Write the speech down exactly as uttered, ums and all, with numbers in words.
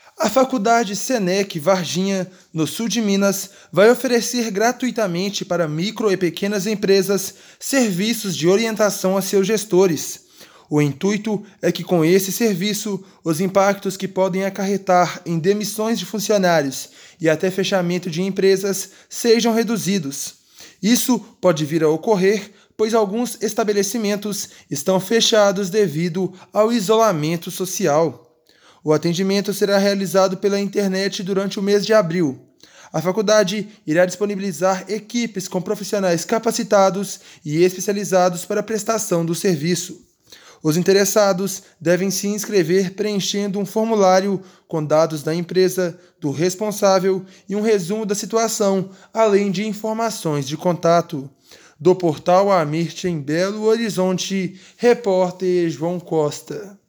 A Faculdade Senec Varginha, no sul de Minas, vai oferecer gratuitamente para micro e pequenas empresas serviços de orientação a seus gestores. O intuito é que, com esse serviço, os impactos que podem acarretar em demissões de funcionários e até fechamento de empresas sejam reduzidos. Isso pode vir a ocorrer, pois alguns estabelecimentos estão fechados devido ao isolamento social. O atendimento será realizado pela internet durante o mês de abril. A faculdade irá disponibilizar equipes com profissionais capacitados e especializados para a prestação do serviço. Os interessados devem se inscrever preenchendo um formulário com dados da empresa, do responsável e um resumo da situação, além de informações de contato. Do portal Amirte em Belo Horizonte, repórter João Costa.